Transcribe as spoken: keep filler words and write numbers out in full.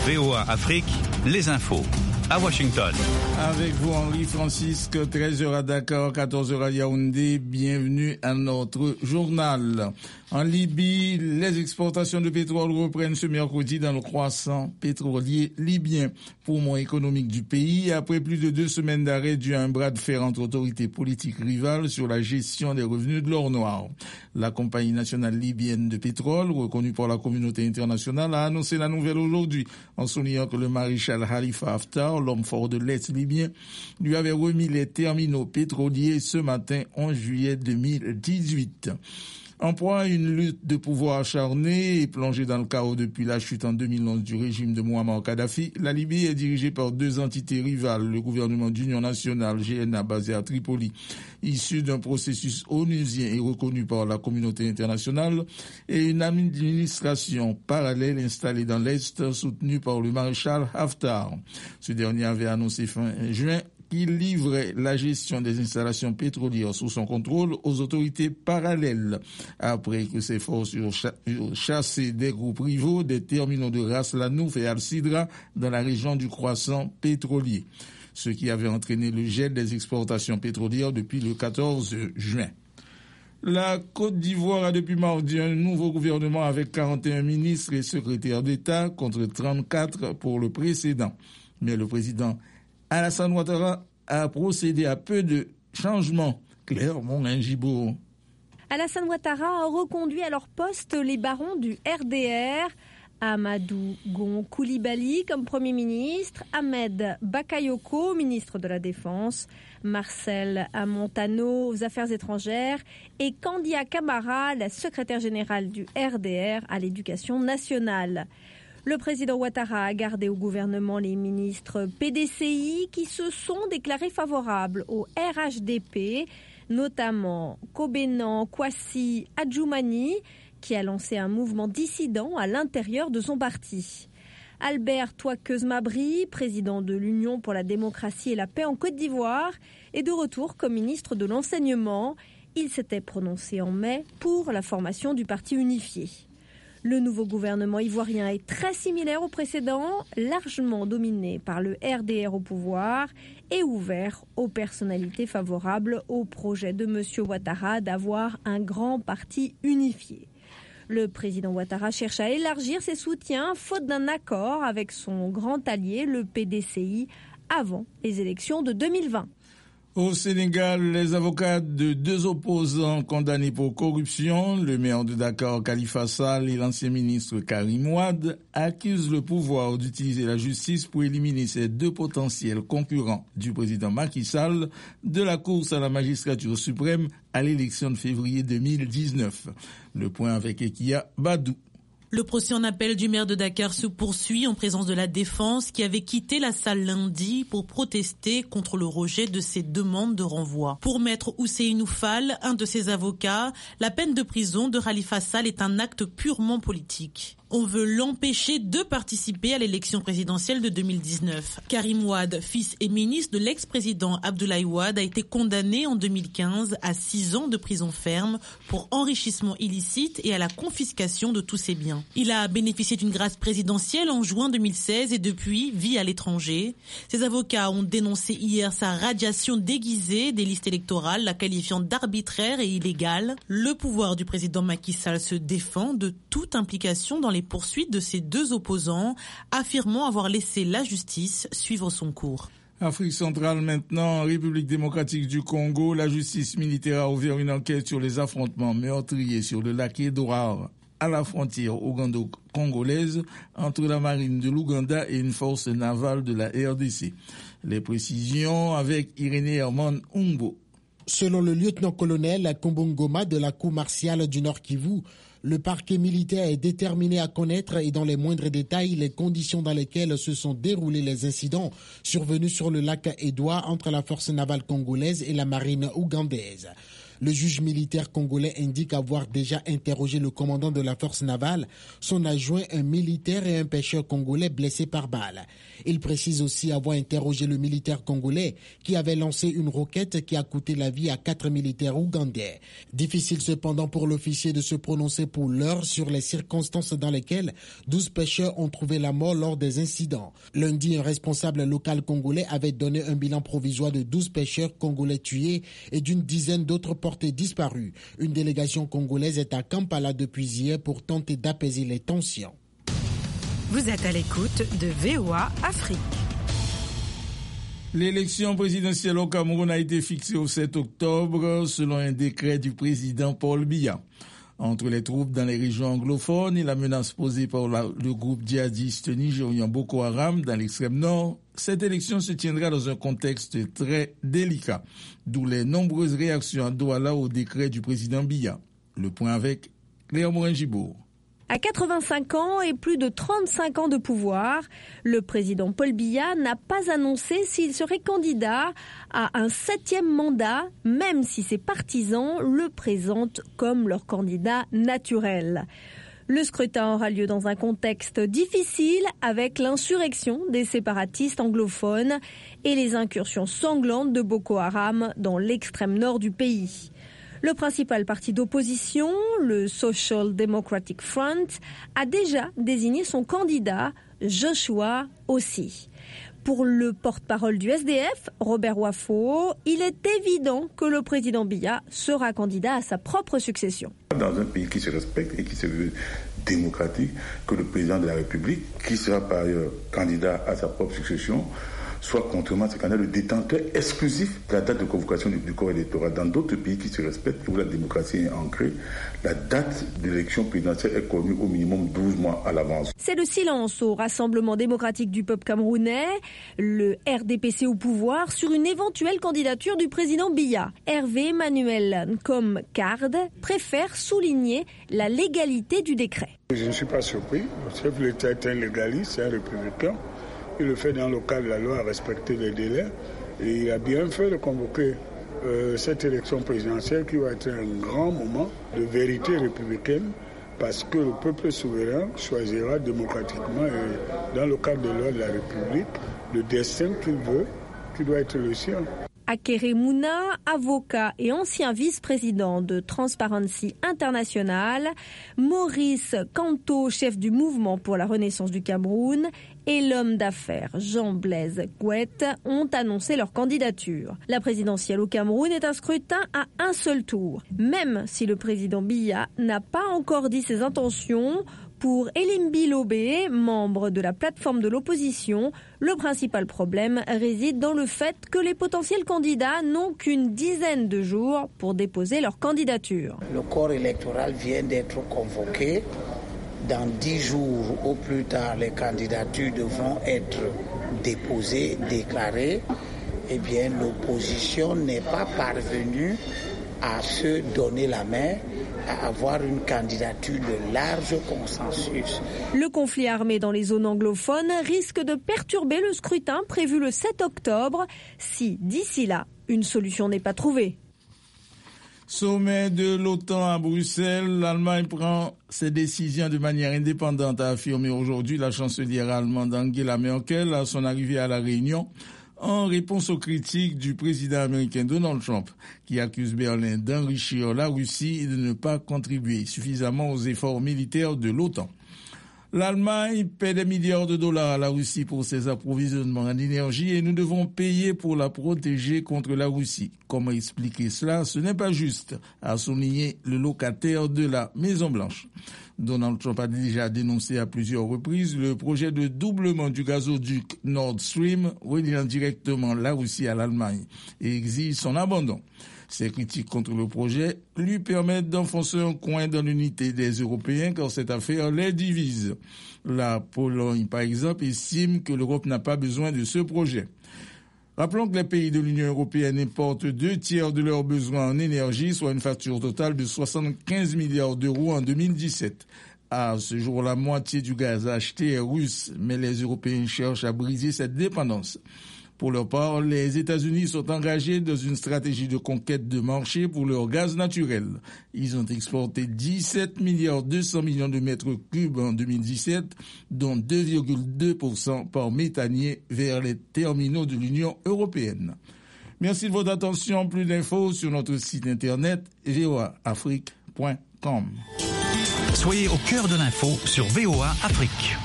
V O A Afrique, les infos. À Washington. Avec vous, Henri Francisque, treize heures à Dakar, quatorze heures à Yaoundé. Bienvenue à notre journal. En Libye, les exportations de pétrole reprennent ce mercredi dans le croissant pétrolier libyen. Poumon économique du pays, après plus de deux semaines d'arrêt dû à un bras de fer entre autorités politiques rivales sur la gestion des revenus de l'or noir. La compagnie nationale libyenne de pétrole, reconnue par la communauté internationale, a annoncé la nouvelle aujourd'hui en soulignant que le maréchal Khalifa Haftar, l'homme fort de l'Est libyen, lui avait remis les terminaux pétroliers ce matin onze juillet deux mille dix-huit. En proie à une lutte de pouvoir acharnée et plongée dans le chaos depuis la chute en deux mille onze du régime de Mouammar Kadhafi, la Libye est dirigée par deux entités rivales, le gouvernement d'union nationale G N A basé à Tripoli, issu d'un processus onusien et reconnu par la communauté internationale, et une administration parallèle installée dans l'Est soutenue par le maréchal Haftar. Ce dernier avait annoncé fin juin qu'il livrait la gestion des installations pétrolières sous son contrôle aux autorités parallèles, après que ses forces eurent chassé des groupes rivaux des terminaux de Ras Lanouf et Al-Sidra dans la région du croissant pétrolier, ce qui avait entraîné le gel des exportations pétrolières depuis le quatorze juin. La Côte d'Ivoire a depuis mardi un nouveau gouvernement avec quarante et un ministres et secrétaires d'État contre trente-quatre pour le précédent. Mais le président Alassane Ouattara a procédé à peu de changements. Claire Monin-Gibault. Alassane Ouattara a reconduit à leur poste les barons du R D R, Amadou Gon Coulibaly comme Premier ministre, Ahmed Bakayoko, ministre de la Défense, Marcel Amontano aux Affaires étrangères et Kandia Camara, la secrétaire générale du R D R à l'Éducation nationale. Le président Ouattara a gardé au gouvernement les ministres P D C I qui se sont déclarés favorables au R H D P, notamment Kobenan Kwasi Adjoumani, qui a lancé un mouvement dissident à l'intérieur de son parti. Albert Touakeuse-Mabry, président de l'Union pour la démocratie et la paix en Côte d'Ivoire, est de retour comme ministre de l'enseignement. Il s'était prononcé en mai pour la formation du parti unifié. Le nouveau gouvernement ivoirien est très similaire au précédent, largement dominé par le R D R au pouvoir et ouvert aux personnalités favorables au projet de M. Ouattara d'avoir un grand parti unifié. Le président Ouattara cherche à élargir ses soutiens faute d'un accord avec son grand allié, le P D C I, avant les élections de deux mille vingt. Au Sénégal, les avocats de deux opposants condamnés pour corruption, le maire de Dakar, Khalifa Sall, et l'ancien ministre Karim Wade, accusent le pouvoir d'utiliser la justice pour éliminer ces deux potentiels concurrents du président Macky Sall de la course à la magistrature suprême à l'élection de février deux mille dix-neuf. Le point avec Ekia Badou. Le procès en appel du maire de Dakar se poursuit en présence de la défense qui avait quitté la salle lundi pour protester contre le rejet de ses demandes de renvoi. Pour maître Ousseynou Fall, un de ses avocats, la peine de prison de Khalifa Sall est un acte purement politique. On veut l'empêcher de participer à l'élection présidentielle de deux mille dix-neuf. Karim Wade, fils et ministre de l'ex-président Abdoulaye Wade, a été condamné en deux mille quinze à six ans de prison ferme pour enrichissement illicite et à la confiscation de tous ses biens. Il a bénéficié d'une grâce présidentielle en juin deux mille seize et depuis vit à l'étranger. Ses avocats ont dénoncé hier sa radiation déguisée des listes électorales, la qualifiant d'arbitraire et illégale. Le pouvoir du président Macky Sall se défend de toute implication dans les poursuites de ses deux opposants, affirmant avoir laissé la justice suivre son cours. Afrique centrale maintenant, République démocratique du Congo, la justice militaire a ouvert une enquête sur les affrontements meurtriers sur le lac Édouard à la frontière ougando-congolaise entre la marine de l'Ouganda et une force navale de la R D C. Les précisions avec Irénée Herman Umbo. Selon le lieutenant-colonel Kombongoma de la cour martiale du Nord Kivu, le parquet militaire est déterminé à connaître et dans les moindres détails les conditions dans lesquelles se sont déroulés les incidents survenus sur le lac Édouard entre la force navale congolaise et la marine ougandaise. Le juge militaire congolais indique avoir déjà interrogé le commandant de la force navale, son adjoint, un militaire et un pêcheur congolais blessés par balle. Il précise aussi avoir interrogé le militaire congolais qui avait lancé une roquette qui a coûté la vie à quatre militaires ougandais. Difficile cependant pour l'officier de se prononcer pour l'heure sur les circonstances dans lesquelles douze pêcheurs ont trouvé la mort lors des incidents. Lundi, un responsable local congolais avait donné un bilan provisoire de douze pêcheurs congolais tués et d'une dizaine d'autres portés disparus. Une délégation congolaise est à Kampala depuis hier pour tenter d'apaiser les tensions. Vous êtes à l'écoute de V O A Afrique. L'élection présidentielle au Cameroun a été fixée au sept octobre selon un décret du président Paul Biya. Entre les troupes dans les régions anglophones et la menace posée par la, le groupe djihadiste nigérien Boko Haram dans l'extrême nord, cette élection se tiendra dans un contexte très délicat, d'où les nombreuses réactions à Douala au décret du président Biya. Le point avec Léa Morin-Gibourg. À quatre-vingt-cinq ans et plus de trente-cinq ans de pouvoir, le président Paul Biya n'a pas annoncé s'il serait candidat à un septième mandat, même si ses partisans le présentent comme leur candidat naturel. Le scrutin aura lieu dans un contexte difficile avec l'insurrection des séparatistes anglophones et les incursions sanglantes de Boko Haram dans l'extrême nord du pays. Le principal parti d'opposition, le Social Democratic Front, a déjà désigné son candidat, Joshua Ossi. Pour le porte-parole du S D F, Robert Wafo, il est évident que le président Biya sera candidat à sa propre succession. Dans un pays qui se respecte et qui se veut démocratique, que le président de la République, qui sera par ailleurs candidat à sa propre succession, soit contrairement à ce candidat le détenteur exclusif de la date de convocation du, du corps électoral. Dans d'autres pays qui se respectent et où la démocratie est ancrée, la date de l'élection présidentielle est connue au minimum douze mois à l'avance. C'est le silence au Rassemblement démocratique du peuple camerounais, le R D P C au pouvoir, sur une éventuelle candidature du président Biya. Hervé Emmanuel Nkom Card préfère souligner la légalité du décret. Je ne suis pas surpris. Le chef de l'État est un légaliste, c'est un républicain. Il le fait dans le cadre de la loi à respecter les délais. Et il a bien fait de convoquer euh, cette élection présidentielle qui va être un grand moment de vérité républicaine parce que le peuple souverain choisira démocratiquement et dans le cadre de la loi de la République le destin qu'il veut, qui doit être le sien. Akere Mouna, avocat et ancien vice-président de Transparency International, Maurice Kanto, chef du mouvement pour la renaissance du Cameroun, et l'homme d'affaires Jean-Blaise Gouette ont annoncé leur candidature. La présidentielle au Cameroun est un scrutin à un seul tour, même si le président Biya n'a pas encore dit ses intentions. Pour Elimbi Lobé, membre de la plateforme de l'opposition, le principal problème réside dans le fait que les potentiels candidats n'ont qu'une dizaine de jours pour déposer leur candidature. Le corps électoral vient d'être convoqué. Dans dix jours au plus tard, les candidatures devront être déposées, déclarées. Eh bien, l'opposition n'est pas parvenue à se donner la main, à avoir une candidature de large consensus. Le conflit armé dans les zones anglophones risque de perturber le scrutin prévu le sept octobre si, d'ici là, une solution n'est pas trouvée. Sommet de l'OTAN à Bruxelles, l'Allemagne prend ses décisions de manière indépendante, a affirmé aujourd'hui la chancelière allemande Angela Merkel à son arrivée à la Réunion, en réponse aux critiques du président américain Donald Trump, qui accuse Berlin d'enrichir la Russie et de ne pas contribuer suffisamment aux efforts militaires de l'OTAN. L'Allemagne paie des milliards de dollars à la Russie pour ses approvisionnements en énergie et nous devons payer pour la protéger contre la Russie. Comment expliquer cela? Ce n'est pas juste, a souligné le locataire de la Maison-Blanche. Donald Trump a déjà dénoncé à plusieurs reprises le projet de doublement du gazoduc Nord Stream reliant directement la Russie à l'Allemagne et exige son abandon. Ces critiques contre le projet lui permettent d'enfoncer un coin dans l'unité des Européens car cette affaire les divise. La Pologne, par exemple, estime que l'Europe n'a pas besoin de ce projet. Rappelons que les pays de l'Union européenne importent deux tiers de leurs besoins en énergie, soit une facture totale de soixante-quinze milliards d'euros en deux mille dix-sept. À ce jour, la moitié du gaz acheté est russe, mais les Européens cherchent à briser cette dépendance. Pour leur part, les États-Unis sont engagés dans une stratégie de conquête de marché pour leur gaz naturel. Ils ont exporté dix-sept milliards deux cents millions de mètres cubes en deux mille dix-sept, dont deux virgule deux pour cent par méthanier vers les terminaux de l'Union européenne. Merci de votre attention. Plus d'infos sur notre site internet v o a afrique point com. Soyez au cœur de l'info sur V O A Afrique.